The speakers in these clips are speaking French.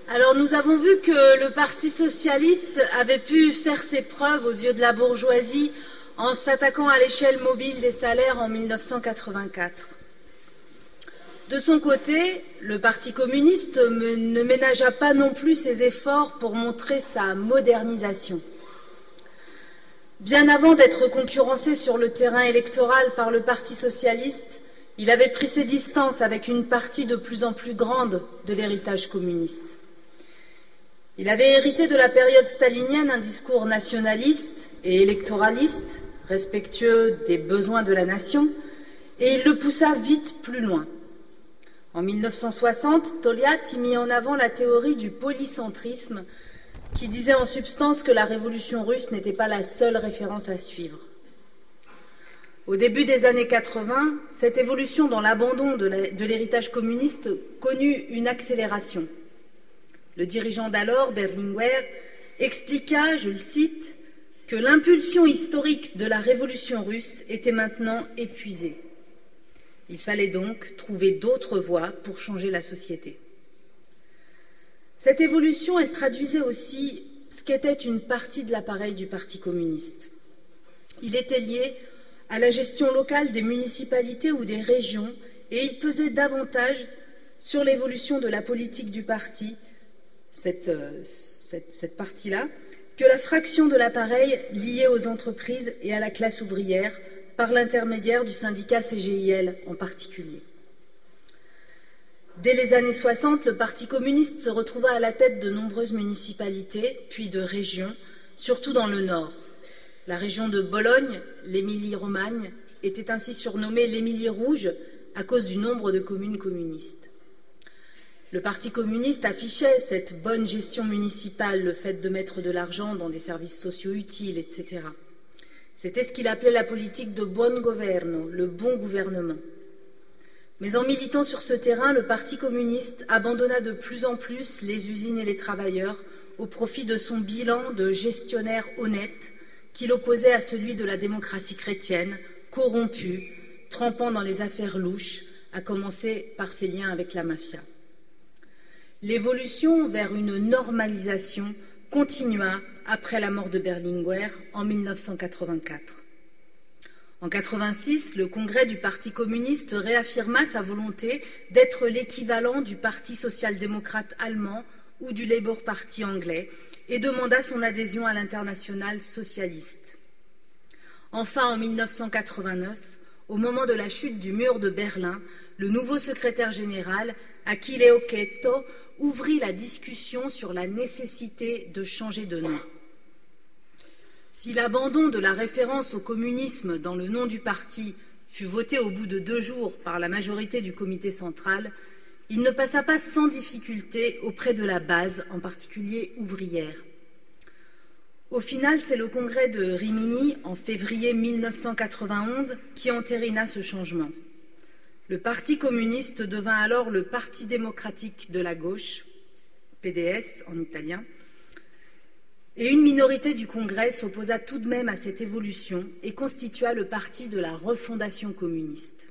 Alors nous avons vu que le Parti socialiste avait pu faire ses preuves aux yeux de la bourgeoisie en s'attaquant à l'échelle mobile des salaires en 1984. De son côté, le Parti communiste ne ménagea pas non plus ses efforts pour montrer sa modernisation. Bien avant d'être concurrencé sur le terrain électoral par le Parti socialiste, il avait pris ses distances avec une partie de plus en plus grande de l'héritage communiste. Il avait hérité de la période stalinienne un discours nationaliste et électoraliste, respectueux des besoins de la nation, et il le poussa vite plus loin. En 1960, Togliatti y mit en avant la théorie du polycentrisme qui disait en substance que la révolution russe n'était pas la seule référence à suivre. Au début des années 80, cette évolution dans l'abandon de l'héritage communiste connut une accélération. Le dirigeant d'alors, Berlinguer, expliqua, je le cite, que l'impulsion historique de la révolution russe était maintenant épuisée. Il fallait donc trouver d'autres voies pour changer la société. Cette évolution, elle traduisait aussi ce qu'était une partie de l'appareil du Parti communiste. Il était lié à la gestion locale des municipalités ou des régions et il pesait davantage sur l'évolution de la politique du parti, cette partie-là, que la fraction de l'appareil liée aux entreprises et à la classe ouvrière par l'intermédiaire du syndicat CGIL en particulier. Dès les années 60, le Parti communiste se retrouva à la tête de nombreuses municipalités, puis de régions, surtout dans le Nord. La région de Bologne, l'Émilie-Romagne, était ainsi surnommée l'Émilie rouge à cause du nombre de communes communistes. Le Parti communiste affichait cette bonne gestion municipale, le fait de mettre de l'argent dans des services sociaux utiles, etc. C'était ce qu'il appelait la politique de buon governo, le bon gouvernement. Mais en militant sur ce terrain, le Parti communiste abandonna de plus en plus les usines et les travailleurs au profit de son bilan de gestionnaire honnête qu'il opposait à celui de la démocratie chrétienne, corrompue, trempant dans les affaires louches, à commencer par ses liens avec la mafia. L'évolution vers une normalisation continua après la mort de Berlinguer en 1984. En 1986, le congrès du Parti communiste réaffirma sa volonté d'être l'équivalent du Parti social-démocrate allemand ou du Labour Party anglais et demanda son adhésion à l'internationale socialiste. Enfin, en 1989, au moment de la chute du mur de Berlin, le nouveau secrétaire général, Achille Occhetto, ouvrit la discussion sur la nécessité de changer de nom. Si l'abandon de la référence au communisme dans le nom du parti fut voté au bout de 2 jours par la majorité du comité central, il ne passa pas sans difficulté auprès de la base, en particulier ouvrière. Au final, c'est le congrès de Rimini, en février 1991, qui entérina ce changement. Le Parti communiste devint alors le Parti démocratique de la gauche, PDS en italien, et une minorité du Congrès s'opposa tout de même à cette évolution et constitua le parti de la refondation communiste.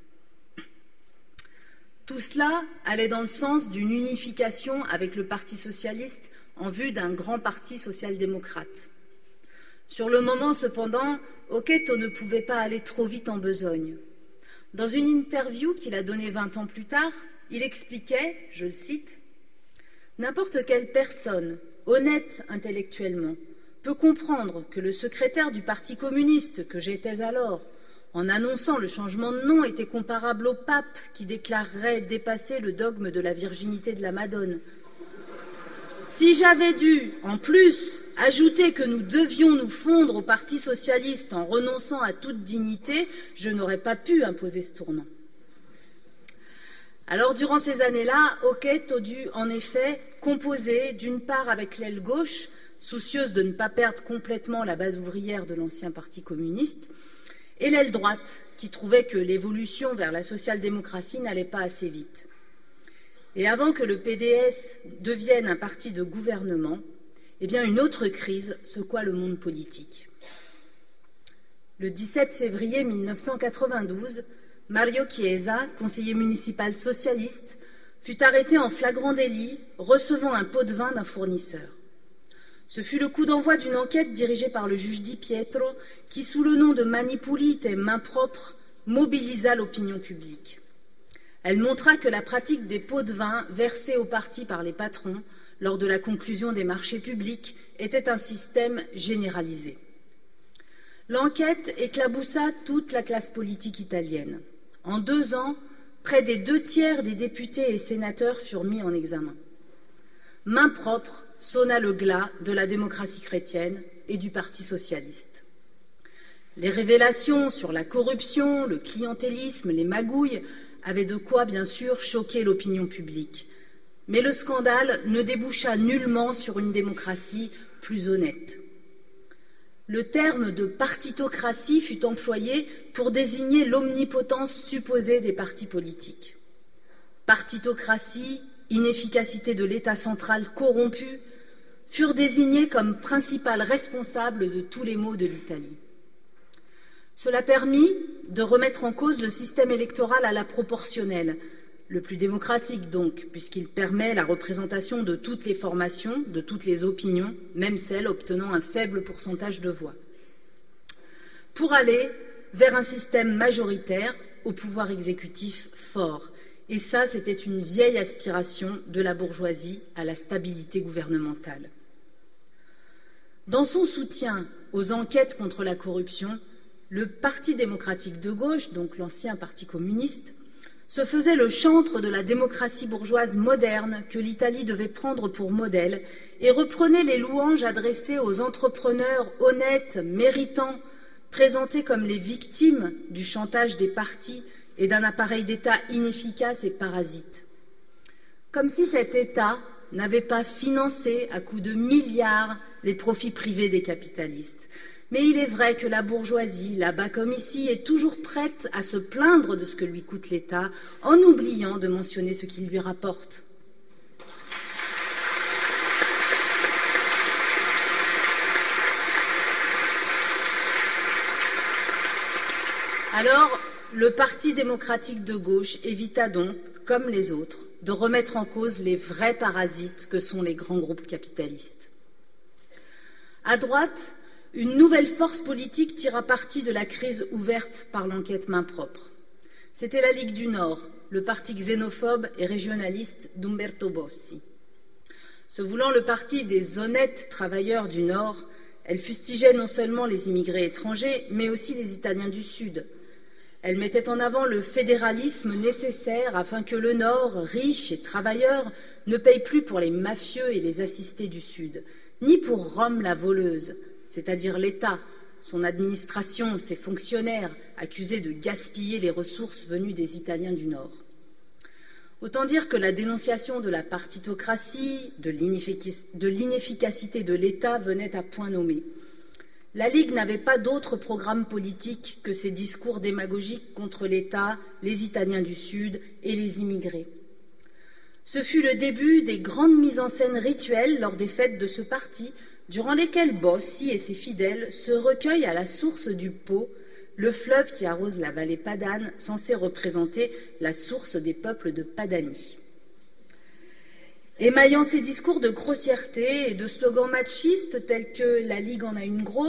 Tout cela allait dans le sens d'une unification avec le Parti socialiste en vue d'un grand parti social-démocrate. Sur le moment, cependant, Occhetto ne pouvait pas aller trop vite en besogne. Dans une interview qu'il a donnée 20 ans plus tard, il expliquait, je le cite, « N'importe quelle personne, honnête intellectuellement, peut comprendre que le secrétaire du Parti communiste que j'étais alors, en annonçant le changement de nom, était comparable au pape qui déclarerait dépasser le dogme de la virginité de la Madone. Si j'avais dû, en plus, ajouter que nous devions nous fondre au Parti socialiste en renonçant à toute dignité, je n'aurais pas pu imposer ce tournant. » Alors, durant ces années-là, Occhetto dut en effet composer d'une part avec l'aile gauche, soucieuse de ne pas perdre complètement la base ouvrière de l'ancien Parti communiste, et l'aile droite, qui trouvait que l'évolution vers la social-démocratie n'allait pas assez vite. Et avant que le PDS devienne un parti de gouvernement, eh bien une autre crise secoua le monde politique. Le 17 février 1992, Mario Chiesa, conseiller municipal socialiste, fut arrêté en flagrant délit, recevant un pot de vin d'un fournisseur. Ce fut le coup d'envoi d'une enquête dirigée par le juge Di Pietro qui, sous le nom de Mani Pulite et main propre, mobilisa l'opinion publique. Elle montra que la pratique des pots de vin versés au parti par les patrons lors de la conclusion des marchés publics était un système généralisé. L'enquête éclaboussa toute la classe politique italienne. En 2 ans, près des 2/3 des députés et sénateurs furent mis en examen. Main propre sonna le glas de la démocratie chrétienne et du Parti socialiste. Les révélations sur la corruption, le clientélisme, les magouilles avaient de quoi, bien sûr, choquer l'opinion publique. Mais le scandale ne déboucha nullement sur une démocratie plus honnête. Le terme de partitocratie fut employé pour désigner l'omnipotence supposée des partis politiques. Partitocratie, inefficacité de l'État central corrompu, furent désignés comme principal responsable de tous les maux de l'Italie. Cela permit de remettre en cause le système électoral à la proportionnelle, le plus démocratique donc, puisqu'il permet la représentation de toutes les formations, de toutes les opinions, même celles obtenant un faible pourcentage de voix, pour aller vers un système majoritaire au pouvoir exécutif fort. Et ça, c'était une vieille aspiration de la bourgeoisie à la stabilité gouvernementale. Dans son soutien aux enquêtes contre la corruption, le Parti démocratique de gauche, donc l'ancien Parti communiste, se faisait le chantre de la démocratie bourgeoise moderne que l'Italie devait prendre pour modèle et reprenait les louanges adressées aux entrepreneurs honnêtes, méritants, présentés comme les victimes du chantage des partis et d'un appareil d'État inefficace et parasite. Comme si cet État n'avait pas financé à coups de milliards les profits privés des capitalistes. Mais il est vrai que la bourgeoisie, là-bas comme ici, est toujours prête à se plaindre de ce que lui coûte l'État, en oubliant de mentionner ce qu'il lui rapporte. Alors, le Parti démocratique de gauche évita donc, comme les autres, de remettre en cause les vrais parasites que sont les grands groupes capitalistes. À droite, une nouvelle force politique tira parti de la crise ouverte par l'enquête main propre. C'était la Ligue du Nord, le parti xénophobe et régionaliste d'Umberto Bossi. Se voulant le parti des honnêtes travailleurs du Nord, elle fustigeait non seulement les immigrés étrangers, mais aussi les Italiens du Sud. Elle mettait en avant le fédéralisme nécessaire afin que le Nord, riche et travailleur, ne paye plus pour les mafieux et les assistés du Sud, ni pour Rome la voleuse, c'est-à-dire l'État, son administration, ses fonctionnaires, accusés de gaspiller les ressources venues des Italiens du Nord. Autant dire que la dénonciation de la partitocratie, de l'inefficacité de l'État venait à point nommé. La Ligue n'avait pas d'autre programme politique que ses discours démagogiques contre l'État, les Italiens du Sud et les immigrés. Ce fut le début des grandes mises en scène rituelles lors des fêtes de ce parti, durant lesquelles Bossi et ses fidèles se recueillent à la source du Po, le fleuve qui arrose la vallée padane, censé représenter la source des peuples de Padanie. Émaillant ses discours de grossièreté et de slogans machistes tels que « la Ligue en a une grosse »,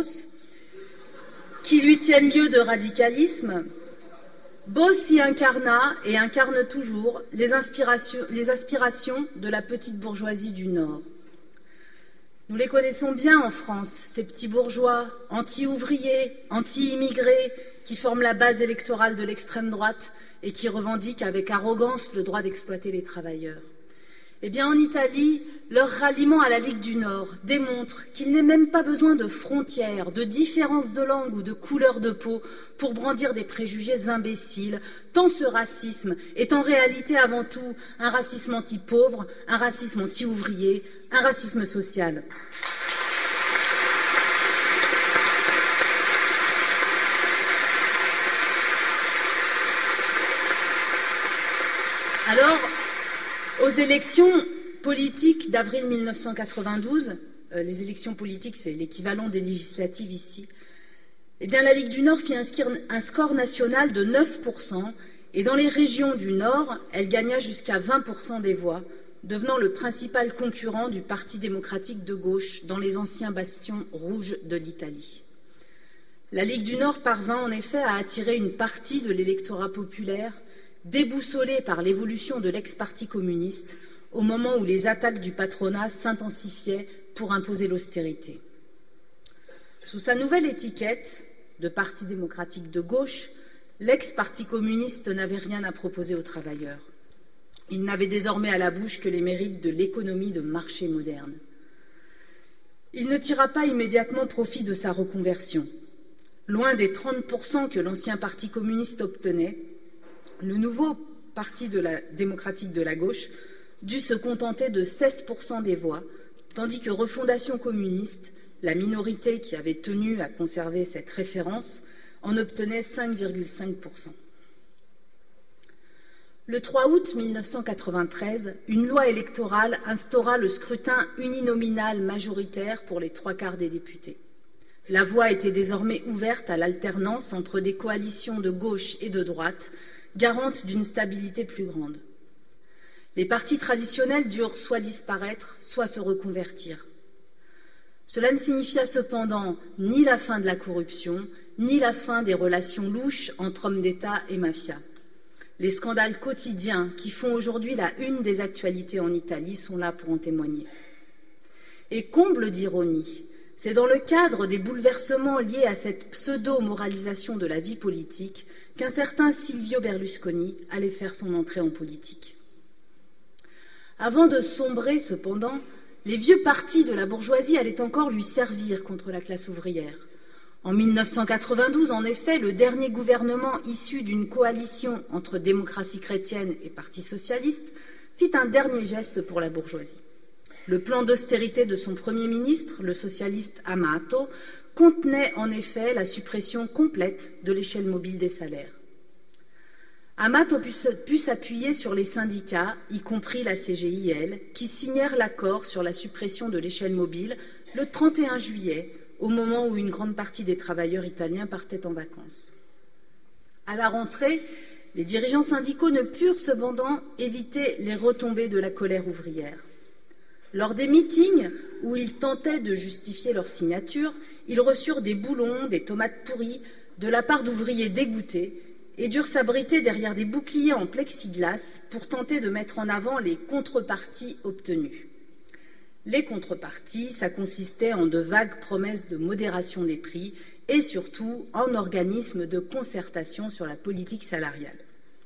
qui lui tiennent lieu de radicalisme, Bossi incarna et incarne toujours les aspirations de la petite bourgeoisie du Nord. Nous les connaissons bien en France, ces petits bourgeois, anti-ouvriers, anti-immigrés, qui forment la base électorale de l'extrême droite et qui revendiquent avec arrogance le droit d'exploiter les travailleurs. Eh bien, en Italie, leur ralliement à la Ligue du Nord démontre qu'il n'est même pas besoin de frontières, de différences de langue ou de couleur de peau pour brandir des préjugés imbéciles, tant ce racisme est en réalité avant tout un racisme anti-pauvre, un racisme anti-ouvrier, un racisme social. Alors, aux élections politiques d'avril 1992, les élections politiques, c'est l'équivalent des législatives ici, eh bien, la Ligue du Nord fit un score national de 9% Et dans les régions du Nord, elle gagna jusqu'à 20% des voix, devenant le principal concurrent du Parti démocratique de gauche dans les anciens bastions rouges de l'Italie. La Ligue du Nord parvint en effet à attirer une partie de l'électorat populaire, déboussolé par l'évolution de l'ex-parti communiste, au moment où les attaques du patronat s'intensifiaient pour imposer l'austérité. Sous sa nouvelle étiquette de Parti démocratique de gauche, l'ex-parti communiste n'avait rien à proposer aux travailleurs. Il n'avait désormais à la bouche que les mérites de l'économie de marché moderne. Il ne tira pas immédiatement profit de sa reconversion. Loin des 30% que l'ancien parti communiste obtenait, le nouveau parti démocratique de la gauche dut se contenter de 16% des voix, tandis que Refondation communiste, la minorité qui avait tenu à conserver cette référence, en obtenait 5,5%. Le 3 août 1993, une loi électorale instaura le scrutin uninominal majoritaire pour les 3/4 des députés. La voie était désormais ouverte à l'alternance entre des coalitions de gauche et de droite, garantes d'une stabilité plus grande. Les partis traditionnels durent soit disparaître, soit se reconvertir. Cela ne signifia cependant ni la fin de la corruption, ni la fin des relations louches entre hommes d'État et mafia. Les scandales quotidiens qui font aujourd'hui la une des actualités en Italie sont là pour en témoigner. Et comble d'ironie, c'est dans le cadre des bouleversements liés à cette pseudo-moralisation de la vie politique qu'un certain Silvio Berlusconi allait faire son entrée en politique. Avant de sombrer, cependant, les vieux partis de la bourgeoisie allaient encore lui servir contre la classe ouvrière. En 1992, en effet, le dernier gouvernement issu d'une coalition entre démocratie chrétienne et Parti socialiste fit un dernier geste pour la bourgeoisie. Le plan d'austérité de son Premier ministre, le socialiste Amato, contenait en effet la suppression complète de l'échelle mobile des salaires. Amato put s'appuyer sur les syndicats, y compris la CGIL, qui signèrent l'accord sur la suppression de l'échelle mobile le 31 juillet, au moment où une grande partie des travailleurs italiens partaient en vacances. À la rentrée, les dirigeants syndicaux ne purent cependant éviter les retombées de la colère ouvrière. Lors des meetings où ils tentaient de justifier leur signature, ils reçurent des boulons, des tomates pourries de la part d'ouvriers dégoûtés et durent s'abriter derrière des boucliers en plexiglas pour tenter de mettre en avant les contreparties obtenues. Les contreparties, ça consistait en de vagues promesses de modération des prix et surtout en organismes de concertation sur la politique salariale.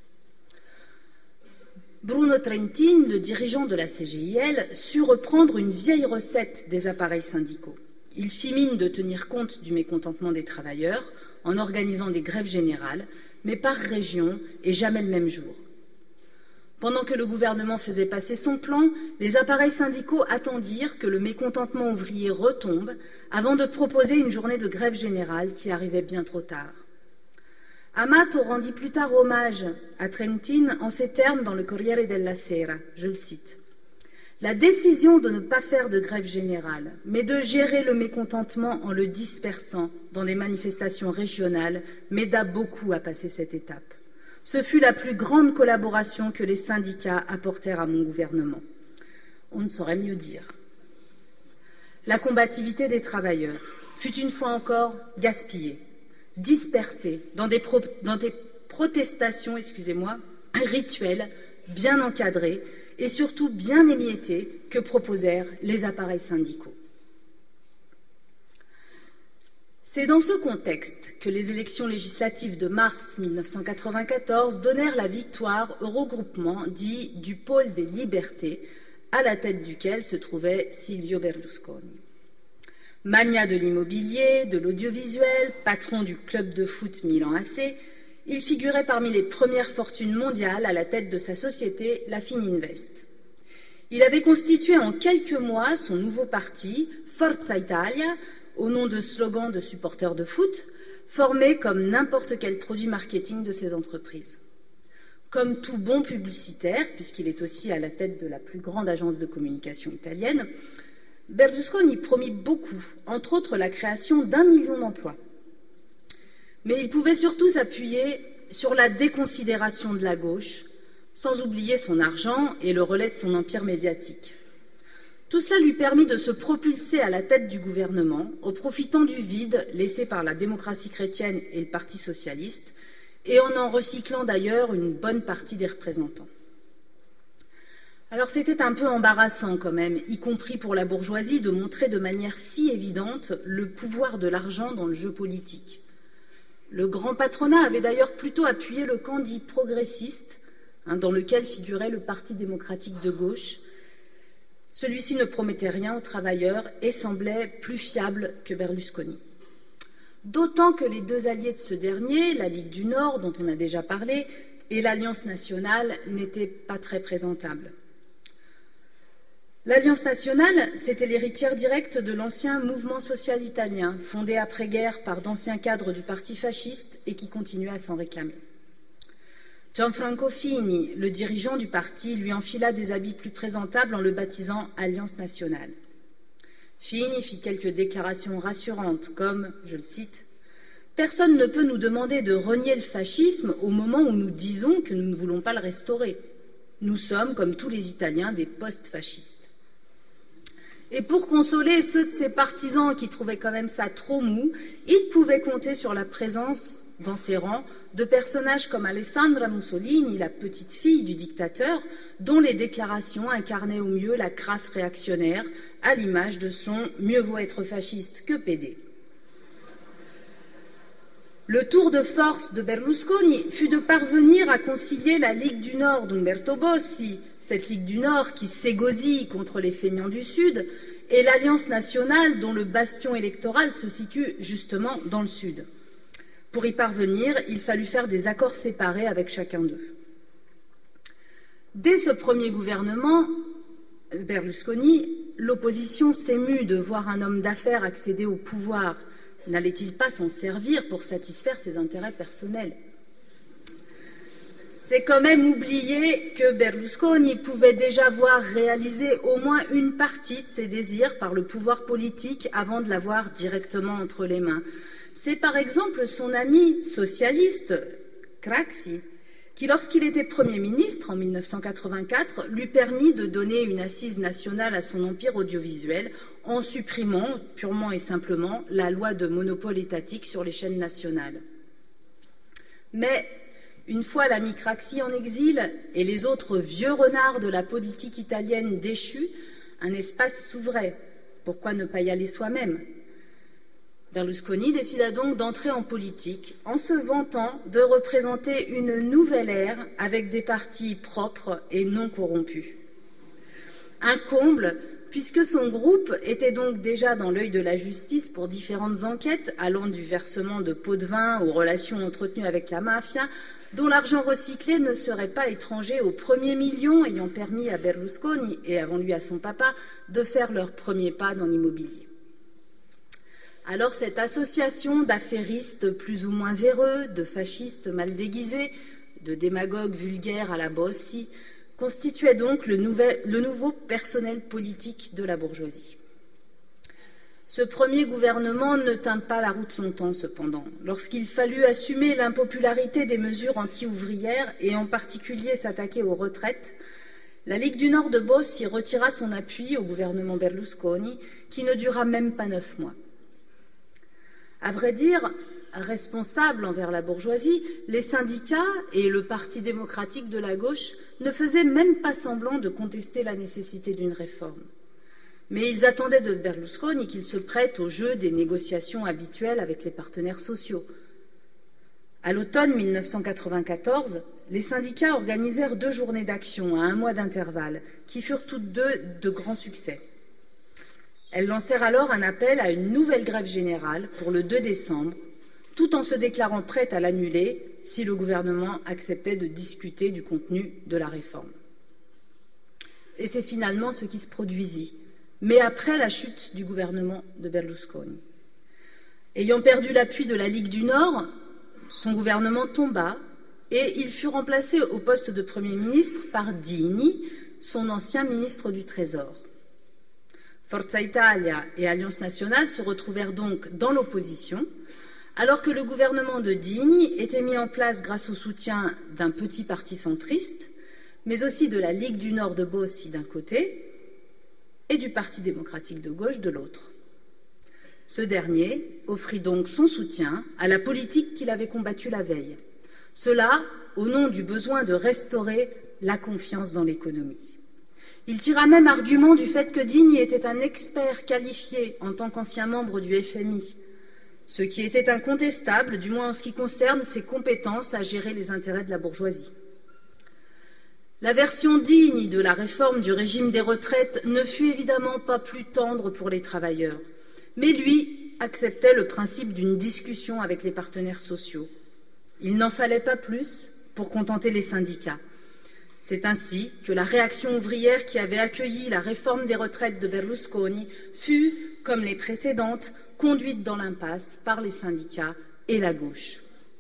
Bruno Trentin, le dirigeant de la CGIL, sut reprendre une vieille recette des appareils syndicaux. Il fit mine de tenir compte du mécontentement des travailleurs en organisant des grèves générales, mais par région et jamais le même jour. Pendant que le gouvernement faisait passer son plan, les appareils syndicaux attendirent que le mécontentement ouvrier retombe avant de proposer une journée de grève générale qui arrivait bien trop tard. Amato rendit plus tard hommage à Trentin en ces termes dans le Corriere della Sera, je le cite. « La décision de ne pas faire de grève générale, mais de gérer le mécontentement en le dispersant dans des manifestations régionales m'aida beaucoup à passer cette étape. Ce fut la plus grande collaboration que les syndicats apportèrent à mon gouvernement. » On ne saurait mieux dire. La combativité des travailleurs fut une fois encore gaspillée, dispersée dans des protestations rituelles bien encadrées et surtout bien émiettées que proposèrent les appareils syndicaux. C'est dans ce contexte que les élections législatives de mars 1994 donnèrent la victoire au regroupement dit du pôle des libertés, à la tête duquel se trouvait Silvio Berlusconi. Magnat de l'immobilier, de l'audiovisuel, patron du club de foot Milan AC, il figurait parmi les premières fortunes mondiales à la tête de sa société, la Fininvest. Il avait constitué en quelques mois son nouveau parti, Forza Italia, au nom de slogans de supporters de foot, formé comme n'importe quel produit marketing de ces entreprises. Comme tout bon publicitaire, puisqu'il est aussi à la tête de la plus grande agence de communication italienne, Berlusconi promit beaucoup, entre autres la création d'1 million d'emplois. Mais il pouvait surtout s'appuyer sur la déconsidération de la gauche, sans oublier son argent et le relais de son empire médiatique. Tout cela lui permit de se propulser à la tête du gouvernement, en profitant du vide laissé par la démocratie chrétienne et le Parti socialiste, et en recyclant d'ailleurs une bonne partie des représentants. Alors c'était un peu embarrassant quand même, y compris pour la bourgeoisie, de montrer de manière si évidente le pouvoir de l'argent dans le jeu politique. Le grand patronat avait d'ailleurs plutôt appuyé le camp dit progressiste, dans lequel figurait le Parti démocratique de gauche. Celui-ci ne promettait rien aux travailleurs et semblait plus fiable que Berlusconi. D'autant que les deux alliés de ce dernier, la Ligue du Nord, dont on a déjà parlé, et l'Alliance nationale, n'étaient pas très présentables. L'Alliance nationale, c'était l'héritière directe de l'ancien mouvement social italien, fondé après-guerre par d'anciens cadres du parti fasciste et qui continuait à s'en réclamer. Gianfranco Fini, le dirigeant du parti, lui enfila des habits plus présentables en le baptisant Alliance nationale. Fini fit quelques déclarations rassurantes, comme, je le cite, « Personne ne peut nous demander de renier le fascisme au moment où nous disons que nous ne voulons pas le restaurer. Nous sommes, comme tous les Italiens, des post-fascistes. » Et pour consoler ceux de ses partisans qui trouvaient quand même ça trop mou, il pouvait compter sur la présence dans ses rangs de personnages comme Alessandra Mussolini, la petite-fille du dictateur, dont les déclarations incarnaient au mieux la crasse réactionnaire, à l'image de son « mieux vaut être fasciste que pédé ». Le tour de force de Berlusconi fut de parvenir à concilier la Ligue du Nord d'Umberto Bossi, cette Ligue du Nord qui s'égosille contre les feignants du Sud, et l'Alliance nationale dont le bastion électoral se situe justement dans le Sud. Pour y parvenir, il fallut faire des accords séparés avec chacun d'eux. Dès ce premier gouvernement, Berlusconi, l'opposition s'émut de voir un homme d'affaires accéder au pouvoir. N'allait-il pas s'en servir pour satisfaire ses intérêts personnels? C'est quand même oublier que Berlusconi pouvait déjà voir réaliser au moins une partie de ses désirs par le pouvoir politique avant de l'avoir directement entre les mains. C'est par exemple son ami socialiste, Craxi, qui, lorsqu'il était Premier ministre en 1984, lui permit de donner une assise nationale à son empire audiovisuel en supprimant purement et simplement la loi de monopole étatique sur les chaînes nationales. Mais une fois l'ami Craxi en exil et les autres vieux renards de la politique italienne déchus, un espace s'ouvrait. Pourquoi ne pas y aller soi-même? Berlusconi décida donc d'entrer en politique en se vantant de représenter une nouvelle ère avec des partis propres et non corrompus. Un comble, puisque son groupe était donc déjà dans l'œil de la justice pour différentes enquêtes allant du versement de pots de vin aux relations entretenues avec la mafia, dont l'argent recyclé ne serait pas étranger aux premiers millions ayant permis à Berlusconi et avant lui à son papa de faire leur premier pas dans l'immobilier. Alors cette association d'affairistes plus ou moins véreux, de fascistes mal déguisés, de démagogues vulgaires à la Bossi, constituait donc le nouveau personnel politique de la bourgeoisie. Ce premier gouvernement ne tint pas la route longtemps cependant. Lorsqu'il fallut assumer l'impopularité des mesures anti-ouvrières et en particulier s'attaquer aux retraites, la Ligue du Nord de Bossi retira son appui au gouvernement Berlusconi qui ne dura même pas 9 mois. À vrai dire, responsables envers la bourgeoisie, les syndicats et le Parti démocratique de la gauche ne faisaient même pas semblant de contester la nécessité d'une réforme. Mais ils attendaient de Berlusconi qu'il se prête au jeu des négociations habituelles avec les partenaires sociaux. À l'automne 1994, les syndicats organisèrent 2 journées d'action à 1 mois d'intervalle, qui furent toutes 2 de grands succès. Elles lancèrent alors un appel à une nouvelle grève générale pour le 2 décembre, tout en se déclarant prêtes à l'annuler si le gouvernement acceptait de discuter du contenu de la réforme. Et c'est finalement ce qui se produisit, mais après la chute du gouvernement de Berlusconi. Ayant perdu l'appui de la Ligue du Nord, son gouvernement tomba et il fut remplacé au poste de Premier ministre par Dini, son ancien ministre du Trésor. Forza Italia et Alliance nationale se retrouvèrent donc dans l'opposition, alors que le gouvernement de Dini était mis en place grâce au soutien d'un petit parti centriste, mais aussi de la Ligue du Nord de Bossi d'un côté et du Parti démocratique de gauche de l'autre. Ce dernier offrit donc son soutien à la politique qu'il avait combattue la veille. Cela au nom du besoin de restaurer la confiance dans l'économie. Il tira même argument du fait que Dini était un expert qualifié en tant qu'ancien membre du FMI, ce qui était incontestable, du moins en ce qui concerne ses compétences à gérer les intérêts de la bourgeoisie. La version Dini de la réforme du régime des retraites ne fut évidemment pas plus tendre pour les travailleurs, mais lui acceptait le principe d'une discussion avec les partenaires sociaux. Il n'en fallait pas plus pour contenter les syndicats. C'est ainsi que la réaction ouvrière qui avait accueilli la réforme des retraites de Berlusconi fut, comme les précédentes, conduite dans l'impasse par les syndicats et la gauche.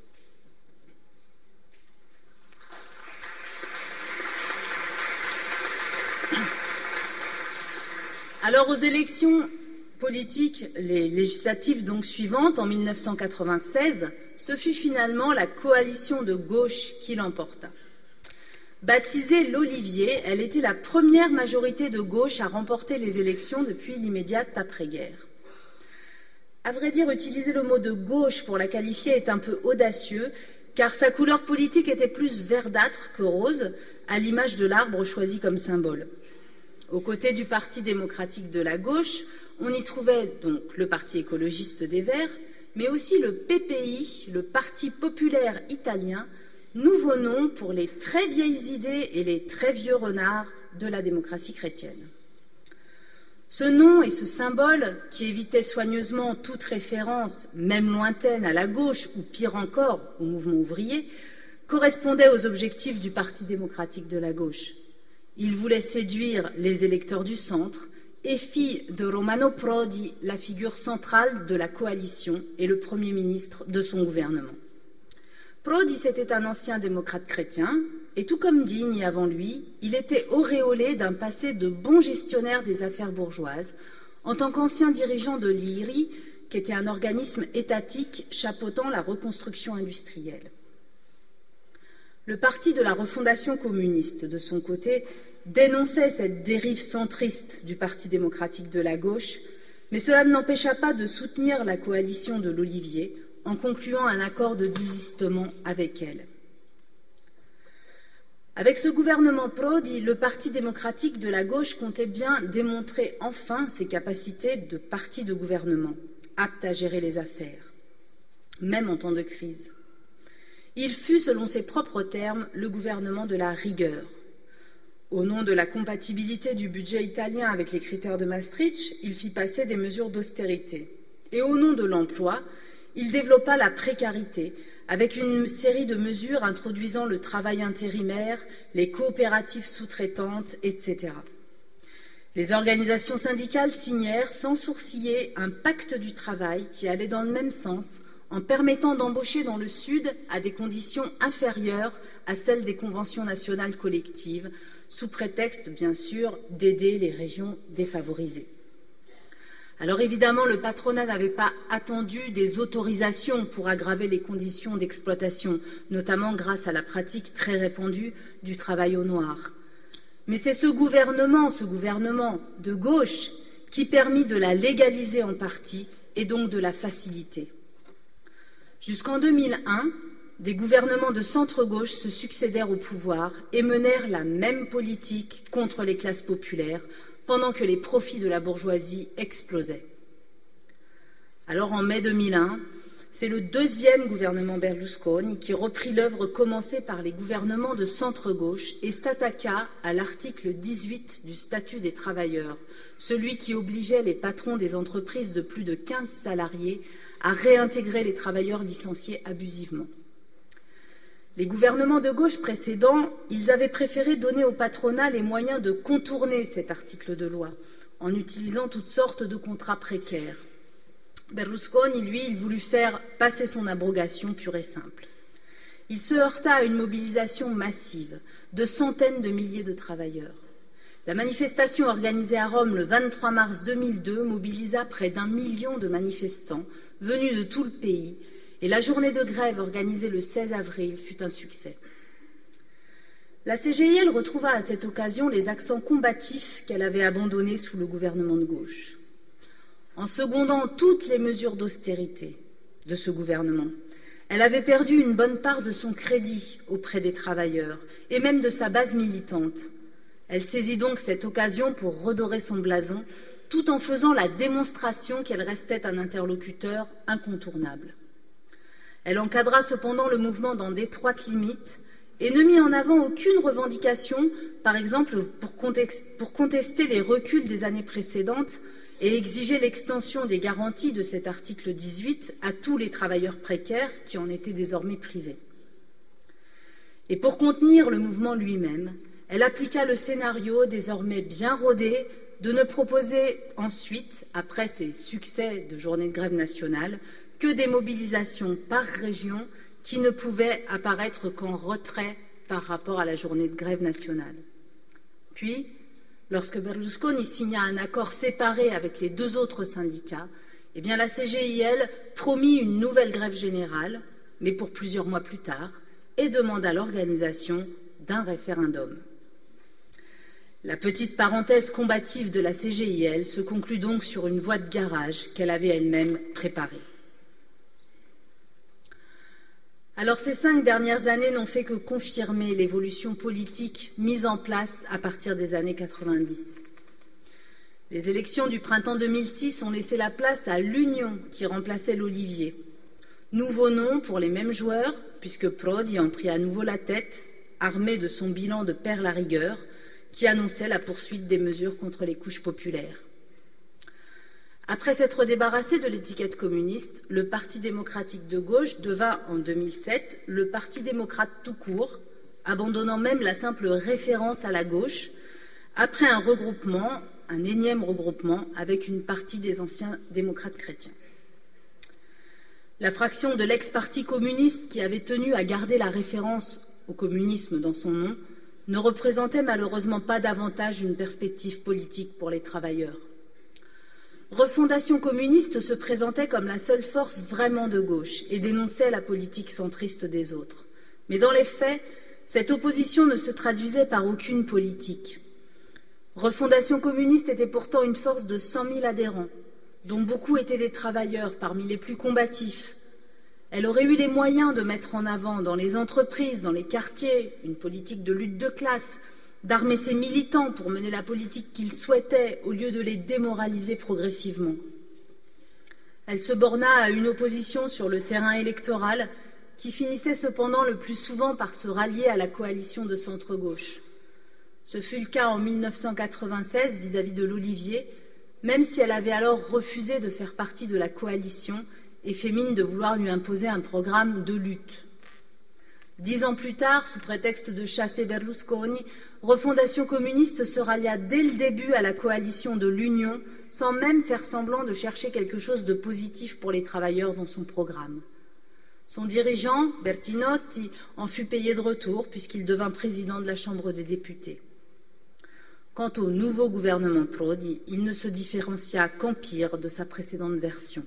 Alors, aux élections politiques, les législatives donc suivantes, en 1996, ce fut finalement la coalition de gauche qui l'emporta. Baptisée l'Olivier, elle était la première majorité de gauche à remporter les élections depuis l'immédiate après-guerre. À vrai dire, utiliser le mot de gauche pour la qualifier est un peu audacieux, car sa couleur politique était plus verdâtre que rose, à l'image de l'arbre choisi comme symbole. Aux côtés du Parti démocratique de la gauche, on y trouvait donc le Parti écologiste des Verts, mais aussi le PPI, le Parti populaire italien, nouveau nom pour les très vieilles idées et les très vieux renards de la démocratie chrétienne. Ce nom et ce symbole, qui évitait soigneusement toute référence, même lointaine, à la gauche ou pire encore au mouvement ouvrier, correspondait aux objectifs du Parti démocratique de la gauche. Il voulait séduire les électeurs du centre et fit de Romano Prodi la figure centrale de la coalition et le Premier ministre de son gouvernement. Prodi, c'était un ancien démocrate chrétien, et tout comme Dini avant lui, il était auréolé d'un passé de bon gestionnaire des affaires bourgeoises, en tant qu'ancien dirigeant de l'IRI, qui était un organisme étatique chapeautant la reconstruction industrielle. Le parti de la refondation communiste, de son côté, dénonçait cette dérive centriste du Parti démocratique de la gauche, mais cela ne l'empêcha pas de soutenir la coalition de l'Olivier en concluant un accord de désistement avec elle. Avec ce gouvernement Prodi, le Parti démocratique de la gauche comptait bien démontrer enfin ses capacités de parti de gouvernement, apte à gérer les affaires, même en temps de crise. Il fut, selon ses propres termes, le gouvernement de la rigueur. Au nom de la compatibilité du budget italien avec les critères de Maastricht, il fit passer des mesures d'austérité. Et au nom de l'emploi, il développa la précarité, avec une série de mesures introduisant le travail intérimaire, les coopératives sous-traitantes, etc. Les organisations syndicales signèrent sans sourciller un pacte du travail qui allait dans le même sens, en permettant d'embaucher dans le Sud à des conditions inférieures à celles des conventions nationales collectives, sous prétexte, bien sûr, d'aider les régions défavorisées. Alors évidemment, le patronat n'avait pas attendu des autorisations pour aggraver les conditions d'exploitation, notamment grâce à la pratique très répandue du travail au noir. Mais c'est ce gouvernement de gauche, qui permit de la légaliser en partie et donc de la faciliter. Jusqu'en 2001, des gouvernements de centre-gauche se succédèrent au pouvoir et menèrent la même politique contre les classes populaires, pendant que les profits de la bourgeoisie explosaient. Alors en mai 2001, c'est le deuxième gouvernement Berlusconi qui reprit l'œuvre commencée par les gouvernements de centre-gauche et s'attaqua à l'article 18 du statut des travailleurs, celui qui obligeait les patrons des entreprises de plus de 15 salariés à réintégrer les travailleurs licenciés abusivement. Les gouvernements de gauche précédents, ils avaient préféré donner au patronat les moyens de contourner cet article de loi, en utilisant toutes sortes de contrats précaires. Berlusconi, lui, il voulut faire passer son abrogation pure et simple. Il se heurta à une mobilisation massive de centaines de milliers de travailleurs. La manifestation organisée à Rome le 23 mars 2002 mobilisa près d'1 million de manifestants venus de tout le pays, et la journée de grève organisée le 16 avril fut un succès. La CGIL retrouva à cette occasion les accents combatifs qu'elle avait abandonnés sous le gouvernement de gauche. En secondant toutes les mesures d'austérité de ce gouvernement, elle avait perdu une bonne part de son crédit auprès des travailleurs et même de sa base militante. Elle saisit donc cette occasion pour redorer son blason, tout en faisant la démonstration qu'elle restait un interlocuteur incontournable. Elle encadra cependant le mouvement dans d'étroites limites et ne mit en avant aucune revendication, par exemple pour contester les reculs des années précédentes et exiger l'extension des garanties de cet article 18 à tous les travailleurs précaires qui en étaient désormais privés. Et pour contenir le mouvement lui-même, elle appliqua le scénario désormais bien rodé de ne proposer ensuite, après ses succès de journée de grève nationale, que des mobilisations par région qui ne pouvaient apparaître qu'en retrait par rapport à la journée de grève nationale. Puis, lorsque Berlusconi signa un accord séparé avec les deux autres syndicats, eh bien la CGIL promit une nouvelle grève générale, mais pour plusieurs mois plus tard, et demanda l'organisation d'un référendum. La petite parenthèse combative de la CGIL se conclut donc sur une voie de garage qu'elle avait elle-même préparée. Alors ces 5 dernières années n'ont fait que confirmer l'évolution politique mise en place à partir des années 90. Les élections du printemps 2006 ont laissé la place à l'Union qui remplaçait l'Olivier. Nouveau nom pour les mêmes joueurs, puisque Prodi en prit à nouveau la tête, armé de son bilan de perles à rigueur, qui annonçait la poursuite des mesures contre les couches populaires. Après s'être débarrassé de l'étiquette communiste, le Parti démocratique de gauche devint en 2007 le Parti démocrate tout court, abandonnant même la simple référence à la gauche, après un regroupement, un énième regroupement, avec une partie des anciens démocrates chrétiens. La fraction de l'ex-parti communiste qui avait tenu à garder la référence au communisme dans son nom ne représentait malheureusement pas davantage une perspective politique pour les travailleurs. Refondation communiste se présentait comme la seule force vraiment de gauche et dénonçait la politique centriste des autres. Mais dans les faits, cette opposition ne se traduisait par aucune politique. Refondation communiste était pourtant une force de 100 000 adhérents, dont beaucoup étaient des travailleurs parmi les plus combatifs. Elle aurait eu les moyens de mettre en avant dans les entreprises, dans les quartiers, une politique de lutte de classe, d'armer ses militants pour mener la politique qu'ils souhaitaient au lieu de les démoraliser progressivement. Elle se borna à une opposition sur le terrain électoral qui finissait cependant le plus souvent par se rallier à la coalition de centre-gauche. Ce fut le cas en 1996 vis-à-vis de l'Olivier, même si elle avait alors refusé de faire partie de la coalition et fait mine de vouloir lui imposer un programme de lutte. 10 ans plus tard, sous prétexte de chasser Berlusconi, Refondation communiste se rallia dès le début à la coalition de l'Union, sans même faire semblant de chercher quelque chose de positif pour les travailleurs dans son programme. Son dirigeant, Bertinotti, en fut payé de retour puisqu'il devint président de la Chambre des députés. Quant au nouveau gouvernement Prodi, il ne se différencia qu'empire de sa précédente version.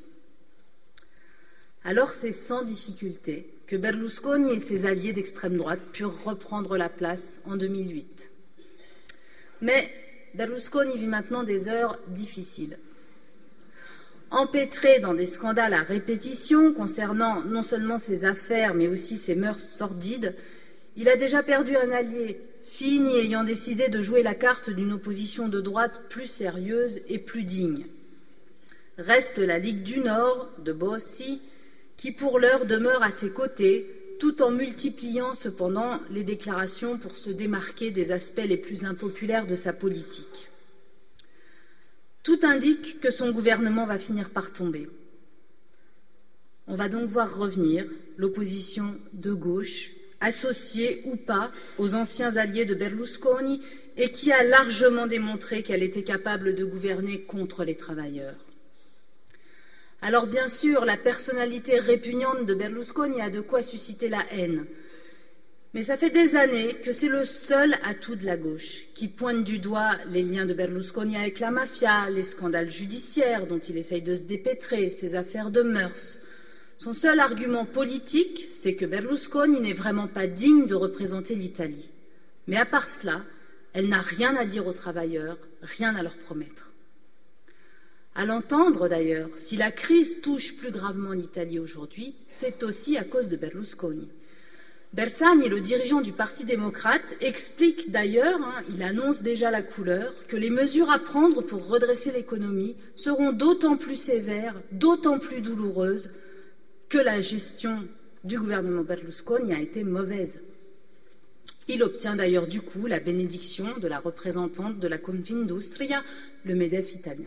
Alors c'est sans difficulté que Berlusconi et ses alliés d'extrême droite purent reprendre la place en 2008. Mais Berlusconi vit maintenant des heures difficiles. Empêtré dans des scandales à répétition concernant non seulement ses affaires mais aussi ses mœurs sordides, il a déjà perdu un allié, Fini ayant décidé de jouer la carte d'une opposition de droite plus sérieuse et plus digne. Reste la Ligue du Nord, de Bossi, qui pour l'heure demeure à ses côtés, tout en multipliant cependant les déclarations pour se démarquer des aspects les plus impopulaires de sa politique. Tout indique que son gouvernement va finir par tomber. On va donc voir revenir l'opposition de gauche, associée ou pas aux anciens alliés de Berlusconi et qui a largement démontré qu'elle était capable de gouverner contre les travailleurs. Alors bien sûr, la personnalité répugnante de Berlusconi a de quoi susciter la haine. Mais ça fait des années que c'est le seul atout de la gauche, qui pointe du doigt les liens de Berlusconi avec la mafia, les scandales judiciaires dont il essaye de se dépêtrer, ses affaires de mœurs, Son seul argument politique, c'est que Berlusconi n'est vraiment pas digne de représenter l'Italie. Mais à part cela, elle n'a rien à dire aux travailleurs, rien à leur promettre. À l'entendre d'ailleurs, si la crise touche plus gravement l'Italie aujourd'hui, c'est aussi à cause de Berlusconi. Bersani, le dirigeant du Parti démocrate, explique d'ailleurs, il annonce déjà la couleur, que les mesures à prendre pour redresser l'économie seront d'autant plus sévères, d'autant plus douloureuses que la gestion du gouvernement Berlusconi a été mauvaise. Il obtient d'ailleurs du coup la bénédiction de la représentante de la Confindustria, le MEDEF italien.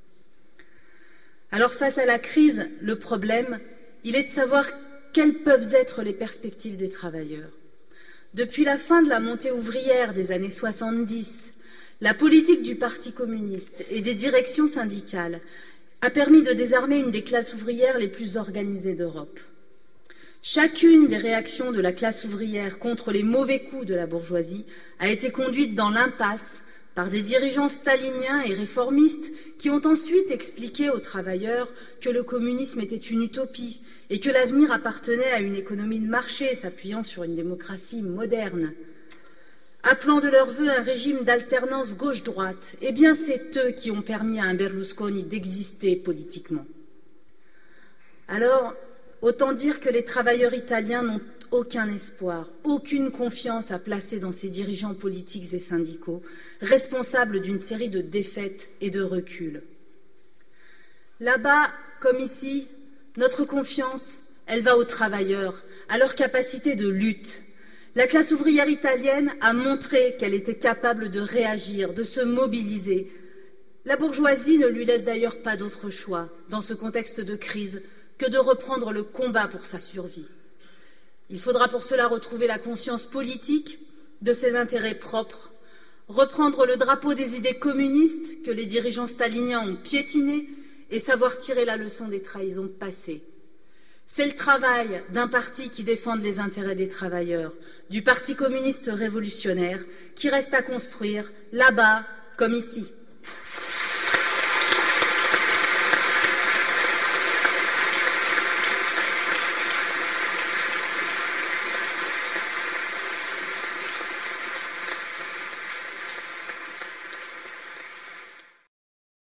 Alors face à la crise, le problème, il est de savoir quelles peuvent être les perspectives des travailleurs. Depuis la fin de la montée ouvrière des années 70, la politique du Parti communiste et des directions syndicales a permis de désarmer une des classes ouvrières les plus organisées d'Europe. Chacune des réactions de la classe ouvrière contre les mauvais coups de la bourgeoisie a été conduite dans l'impasse par des dirigeants staliniens et réformistes qui ont ensuite expliqué aux travailleurs que le communisme était une utopie et que l'avenir appartenait à une économie de marché s'appuyant sur une démocratie moderne. Appelant de leur vœu un régime d'alternance gauche-droite, eh bien c'est eux qui ont permis à un Berlusconi d'exister politiquement. Alors, autant dire que les travailleurs italiens n'ont aucun espoir, aucune confiance à placer dans ces dirigeants politiques et syndicaux, responsables d'une série de défaites et de reculs. Là-bas, comme ici, notre confiance, elle va aux travailleurs, à leur capacité de lutte. La classe ouvrière italienne a montré qu'elle était capable de réagir, de se mobiliser. La bourgeoisie ne lui laisse d'ailleurs pas d'autre choix, dans ce contexte de crise, que de reprendre le combat pour sa survie. Il faudra pour cela retrouver la conscience politique de ses intérêts propres, reprendre le drapeau des idées communistes que les dirigeants staliniens ont piétinées et savoir tirer la leçon des trahisons passées. C'est le travail d'un parti qui défende les intérêts des travailleurs, du Parti communiste révolutionnaire, qui reste à construire là-bas comme ici.